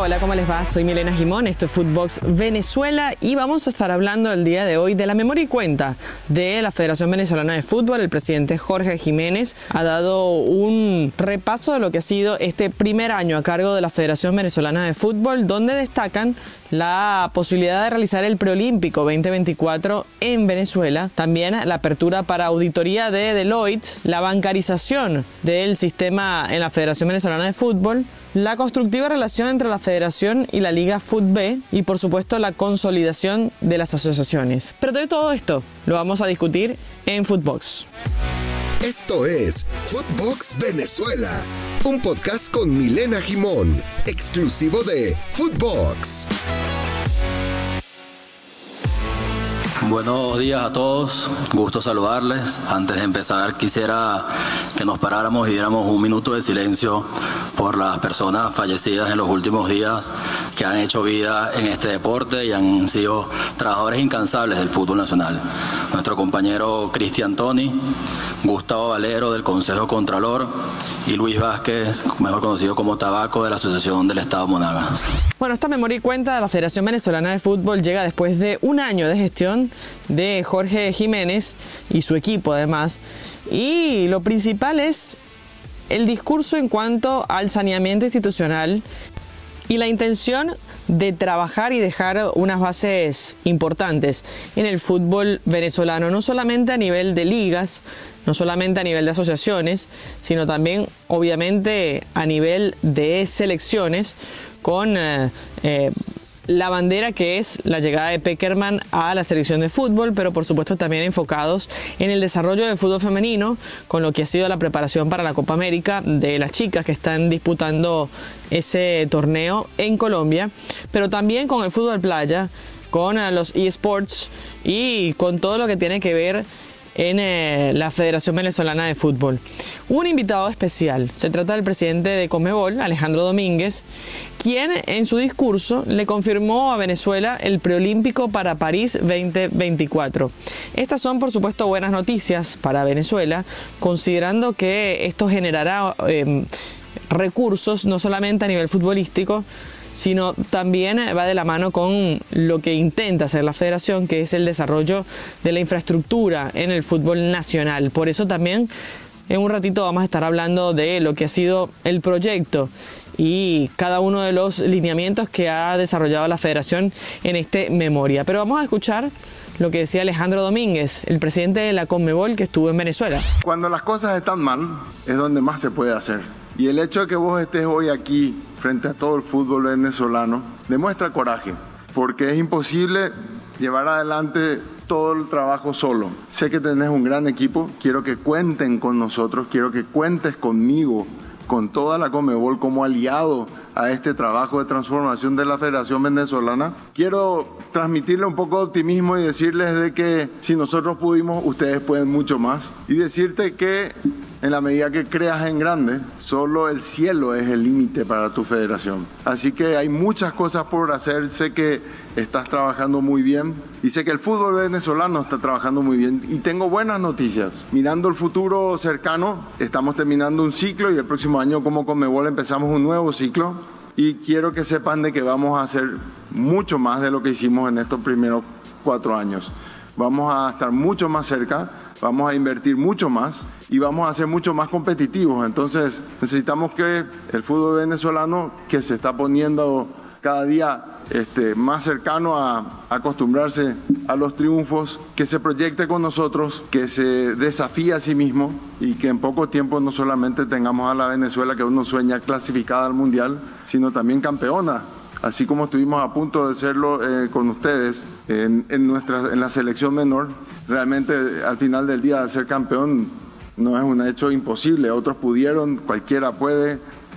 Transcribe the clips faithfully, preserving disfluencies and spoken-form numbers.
hola, ¿cómo les va? Soy Milena Gimón, esto es Footbox Venezuela y vamos a estar hablando el día de hoy de la memoria y cuenta de la Federación Venezolana de Fútbol. El presidente Jorge Jiménez ha dado un repaso de lo que ha sido este primer año a cargo de la Federación Venezolana de Fútbol, donde destacan la posibilidad de realizar el Preolímpico veinte veinticuatro en Venezuela, también la apertura para auditoría de Deloitte, la bancarización del sistema en la Federación Venezolana de Fútbol, la constructiva relación entre la Federación y la Liga FUTB y por supuesto la consolidación de las asociaciones. Pero de todo esto lo vamos a discutir en Footbox. Esto es Footbox Venezuela, un podcast con Milena Gimón, exclusivo de Footbox. Buenos días a todos, gusto saludarles. Antes de empezar quisiera que nos paráramos y diéramos un minuto de silencio por las personas fallecidas en los últimos días que han hecho vida en este deporte y han sido trabajadores incansables del fútbol nacional. Nuestro compañero Cristian Toni, Gustavo Valero del Consejo Contralor y Luis Vázquez, mejor conocido como Tabaco, de la Asociación del Estado Monagas. Bueno, esta memoria y cuenta de la Federación Venezolana de Fútbol llega después de un año de gestión de Jorge Jiménez y su equipo además, y lo principal es el discurso en cuanto al saneamiento institucional y la intención de trabajar y dejar unas bases importantes en el fútbol venezolano, no solamente a nivel de ligas, no solamente a nivel de asociaciones, sino también obviamente a nivel de selecciones con eh, eh, la bandera que es la llegada de Pekerman a la selección de fútbol, pero por supuesto también enfocados en el desarrollo del fútbol femenino, con lo que ha sido la preparación para la Copa América de las chicas que están disputando ese torneo en Colombia, pero también con el fútbol playa, con los eSports y con todo lo que tiene que ver en eh, la Federación Venezolana de Fútbol. Un invitado especial, se trata del presidente de Conmebol, Alejandro Domínguez, quien en su discurso le confirmó a Venezuela el preolímpico para París veinte veinticuatro. Estas son por supuesto buenas noticias para Venezuela, considerando que esto generará eh, recursos no solamente a nivel futbolístico, sino también va de la mano con lo que intenta hacer la federación, que es el desarrollo de la infraestructura en el fútbol nacional. Por eso también en un ratito vamos a estar hablando de lo que ha sido el proyecto y cada uno de los lineamientos que ha desarrollado la federación en este memoria. Pero vamos a escuchar lo que decía Alejandro Domínguez, el presidente de la Conmebol que estuvo en Venezuela. Cuando las cosas están mal es donde más se puede hacer. Y el hecho de que vos estés hoy aquí frente a todo el fútbol venezolano demuestra coraje, porque es imposible llevar adelante todo el trabajo solo. Sé que tenés un gran equipo, quiero que cuenten con nosotros, quiero que cuentes conmigo, con toda la Conmebol como aliado a este trabajo de transformación de la Federación Venezolana. Quiero transmitirle un poco de optimismo y decirles de que si nosotros pudimos, ustedes pueden mucho más. Y decirte que en la medida que creas en grande, solo el cielo es el límite para tu federación. Así que hay muchas cosas por hacer. Sé que estás trabajando muy bien y sé que el fútbol venezolano está trabajando muy bien. Y tengo buenas noticias. Mirando el futuro cercano, estamos terminando un ciclo y el próximo año como Conmebol empezamos un nuevo ciclo. Y quiero que sepan de que vamos a hacer mucho más de lo que hicimos en estos primeros cuatro años. Vamos a estar mucho más cerca, vamos a invertir mucho más y vamos a ser mucho más competitivos. Entonces necesitamos que el fútbol venezolano, que se está poniendo cada día este, más cercano a acostumbrarse a los triunfos, que se proyecte con nosotros, que se desafíe a sí mismo y que en poco tiempo no solamente tengamos a la Venezuela que uno sueña clasificada al Mundial, sino también campeona, así como estuvimos a punto de serlo eh, con ustedes en, en, nuestra, en la selección menor. Realmente al final del día ser campeón no es un hecho imposible, otros pudieron, cualquiera puede.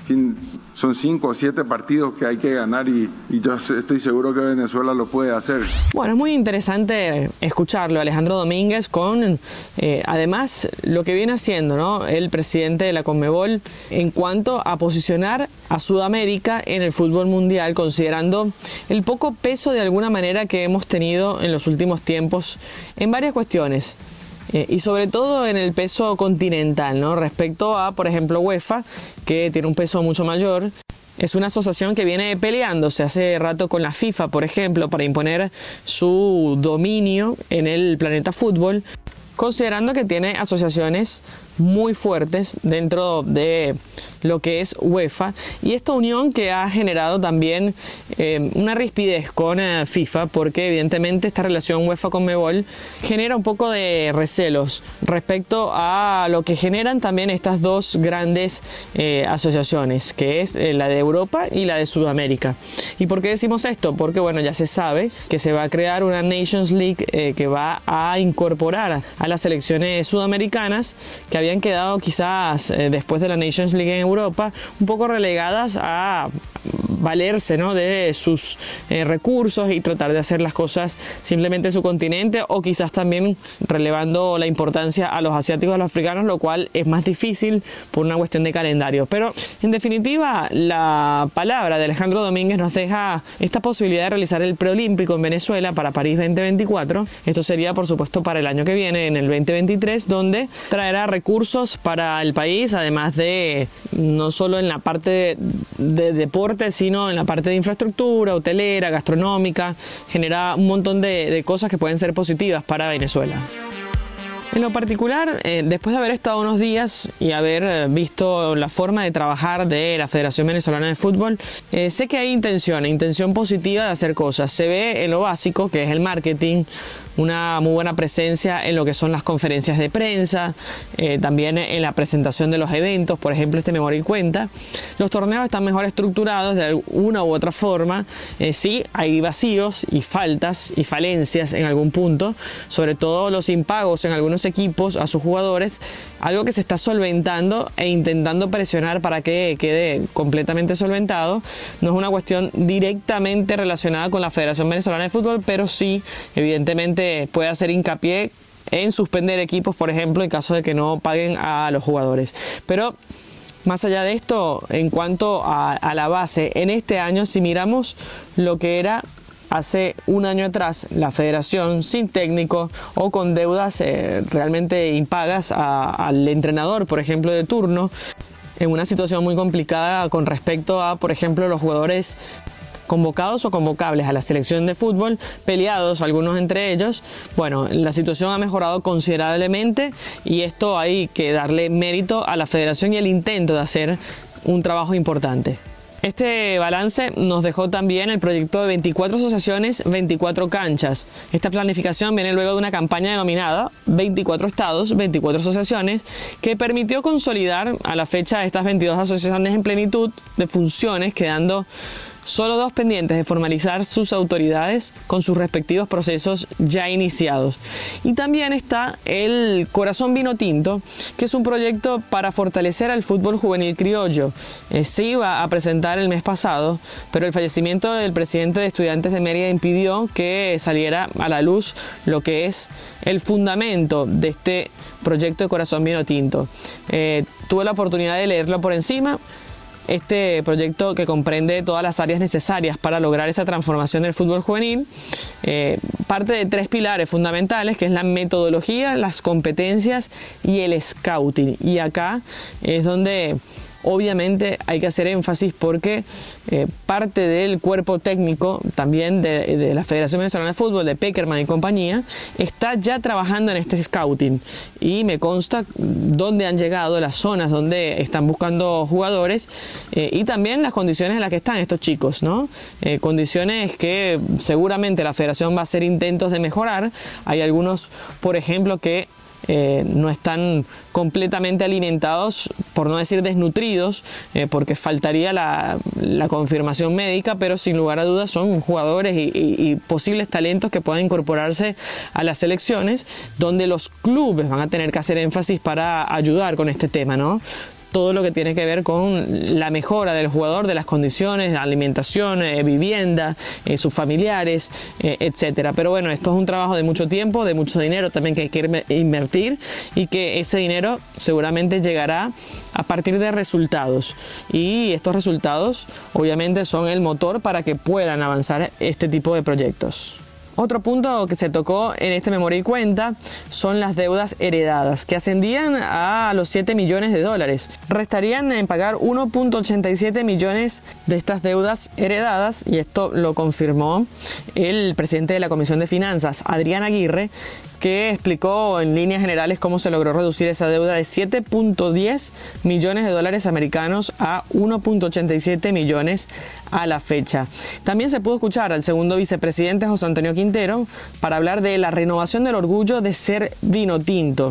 Son cinco o siete partidos que hay que ganar y, y yo estoy seguro que Venezuela lo puede hacer. Bueno, es muy interesante escucharlo, Alejandro Domínguez, con eh, además lo que viene haciendo, ¿no?, el presidente de la Conmebol en cuanto a posicionar a Sudamérica en el fútbol mundial, considerando el poco peso de alguna manera que hemos tenido en los últimos tiempos en varias cuestiones. Eh, y sobre todo en el peso continental, ¿no?, respecto a, por ejemplo, UEFA, que tiene un peso mucho mayor. Es una asociación que viene peleándose hace rato con la FIFA, por ejemplo, para imponer su dominio en el planeta fútbol, considerando que tiene asociaciones muy fuertes dentro de lo que es UEFA, y esta unión que ha generado también eh, una rispidez con eh, FIFA, porque evidentemente esta relación UEFA-Conmebol genera un poco de recelos respecto a lo que generan también estas dos grandes eh, asociaciones, que es eh, la de Europa y la de Sudamérica. ¿Y por qué decimos esto? Porque bueno, ya se sabe que se va a crear una Nations League eh, que va a incorporar a las selecciones sudamericanas que habían quedado quizás eh, después de la Nations League en Europa un poco relegadas a valerse, ¿no?, de sus eh, recursos y tratar de hacer las cosas simplemente en su continente, o quizás también relevando la importancia a los asiáticos y a los africanos, lo cual es más difícil por una cuestión de calendario. Pero en definitiva, la palabra de Alejandro Domínguez nos deja esta posibilidad de realizar el preolímpico en Venezuela para París veinte veinticuatro. Esto sería por supuesto para el año que viene, en el veinte veintitrés, donde traerá recursos para el país, además de no solo en la parte de, de deporte, sino en la parte de infraestructura, hotelera, gastronómica. Genera un montón de, de cosas que pueden ser positivas para Venezuela. En lo particular, eh, después de haber estado unos días y haber eh, visto la forma de trabajar de la Federación Venezolana de Fútbol, eh, sé que hay intención, intención positiva de hacer cosas. Se ve en lo básico, que es el marketing, una muy buena presencia en lo que son las conferencias de prensa, eh, también en la presentación de los eventos, por ejemplo este Memoria y Cuenta. Los torneos están mejor estructurados de una u otra forma. Eh, sí, hay vacíos y faltas y falencias en algún punto, sobre todo los impagos en algunos equipos a sus jugadores, algo que se está solventando e intentando presionar para que quede completamente solventado. No es una cuestión directamente relacionada con la Federación Venezolana de Fútbol, pero sí, evidentemente, puede hacer hincapié en suspender equipos, por ejemplo, en caso de que no paguen a los jugadores. Pero más allá de esto, en cuanto a, a la base, en este año, si miramos lo que era hace un año atrás, la federación sin técnico o con deudas eh, realmente impagas a, al entrenador, por ejemplo, de turno, en una situación muy complicada con respecto a, por ejemplo, los jugadores convocados o convocables a la selección de fútbol, peleados algunos entre ellos. Bueno, la situación ha mejorado considerablemente y esto hay que darle mérito a la federación y el intento de hacer un trabajo importante. Este balance nos dejó también el proyecto de veinticuatro asociaciones, veinticuatro canchas. Esta planificación viene luego de una campaña denominada veinticuatro estados, veinticuatro asociaciones, que permitió consolidar a la fecha estas veintidós asociaciones en plenitud de funciones, quedando solo dos pendientes de formalizar sus autoridades con sus respectivos procesos ya iniciados. Y también está el Corazón Vino Tinto, que es un proyecto para fortalecer al fútbol juvenil criollo. Eh, se iba a presentar el mes pasado, pero el fallecimiento del presidente de Estudiantes de Mérida impidió que saliera a la luz lo que es el fundamento de este proyecto de Corazón Vino Tinto. Eh, tuve la oportunidad de leerlo por encima. Este proyecto, que comprende todas las áreas necesarias para lograr esa transformación del fútbol juvenil, eh, parte de tres pilares fundamentales, que es la metodología, las competencias y el scouting. Y acá es donde obviamente hay que hacer énfasis, porque eh, parte del cuerpo técnico también de, de la Federación Venezolana de Fútbol, de Peckerman y compañía, está ya trabajando en este scouting, y me consta dónde han llegado, las zonas donde están buscando jugadores eh, y también las condiciones en las que están estos chicos, ¿no? Eh, condiciones que seguramente la Federación va a hacer intentos de mejorar. Hay algunos, por ejemplo, que Eh, no están completamente alimentados, por no decir desnutridos, eh, porque faltaría la, la confirmación médica, pero sin lugar a dudas son jugadores y, y, y posibles talentos que puedan incorporarse a las selecciones, donde los clubes van a tener que hacer énfasis para ayudar con este tema, ¿no? Todo lo que tiene que ver con la mejora del jugador, de las condiciones, de alimentación, eh, vivienda, eh, sus familiares, eh, etcétera. Pero bueno, esto es un trabajo de mucho tiempo, de mucho dinero también que hay que invertir, y que ese dinero seguramente llegará a partir de resultados. Y estos resultados obviamente son el motor para que puedan avanzar este tipo de proyectos. Otro punto que se tocó en este memoria y cuenta son las deudas heredadas, que ascendían a los siete millones de dólares. Restarían en pagar uno punto ochenta y siete millones de estas deudas heredadas, y esto lo confirmó el presidente de la Comisión de Finanzas, Adrián Aguirre, que explicó en líneas generales cómo se logró reducir esa deuda de siete punto diez millones de dólares americanos a uno punto ochenta y siete millones a la fecha. También se pudo escuchar al segundo vicepresidente José Antonio Quintero para hablar de la renovación del orgullo de ser vino tinto.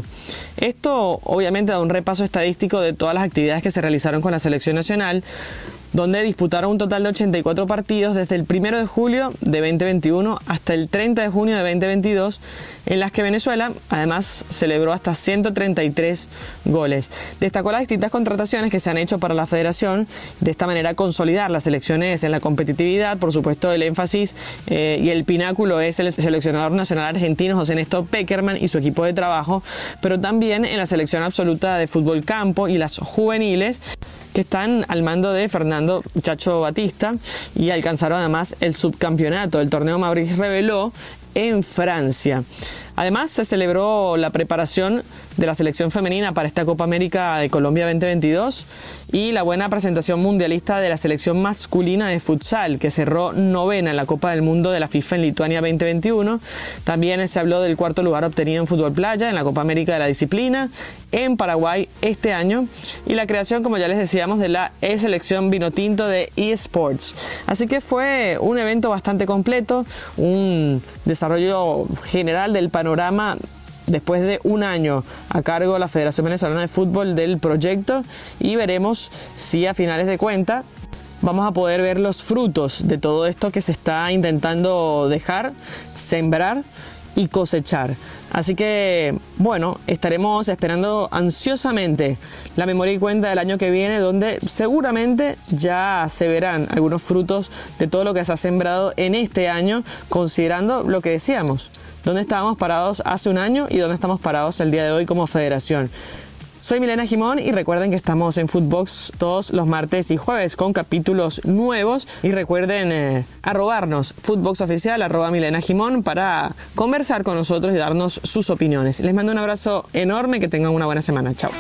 Esto obviamente da un repaso estadístico de todas las actividades que se realizaron con la selección nacional, donde disputaron un total de ochenta y cuatro partidos desde el primero de julio de veinte veintiuno hasta el treinta de junio de veinte veintidós, en las que Venezuela además celebró hasta ciento treinta y tres goles. Destacó las distintas contrataciones que se han hecho para la federación, de esta manera consolidar las selecciones en la competitividad. Por supuesto, el énfasis eh, y el pináculo es el seleccionador nacional argentino José Néstor Pekerman y su equipo de trabajo, pero también en la selección absoluta de fútbol campo y las juveniles, que están al mando de Fernando Chacho Batista, y alcanzaron además el subcampeonato del torneo Maurice Reveló en Francia. Además, se celebró la preparación de la selección femenina para esta Copa América de Colombia veinte veintidós y la buena presentación mundialista de la selección masculina de futsal, que cerró novena en la Copa del Mundo de la FIFA en Lituania veinte veintiuno. También se habló del cuarto lugar obtenido en fútbol playa en la Copa América de la disciplina en Paraguay este año, y la creación, como ya les decíamos, de la E-Selección Vinotinto de eSports. Así que fue un evento bastante completo, un desarrollo general del panorama después de un año a cargo de la Federación Venezolana de Fútbol del proyecto, y veremos si a finales de cuenta vamos a poder ver los frutos de todo esto que se está intentando dejar, sembrar y cosechar. Así que, bueno, estaremos esperando ansiosamente la memoria y cuenta del año que viene, donde seguramente ya se verán algunos frutos de todo lo que se ha sembrado en este año, considerando lo que decíamos, dónde estábamos parados hace un año y dónde estamos parados el día de hoy como federación. Soy Milena Gimón y recuerden que estamos en Footbox todos los martes y jueves con capítulos nuevos, y recuerden eh, arrobarnos footboxoficial, arroba Milena Gimón, para conversar con nosotros y darnos sus opiniones. Les mando un abrazo enorme, que tengan una buena semana. Chao.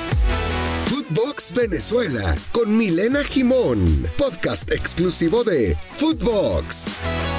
Footbox Venezuela con Milena Gimón, podcast exclusivo de Footbox.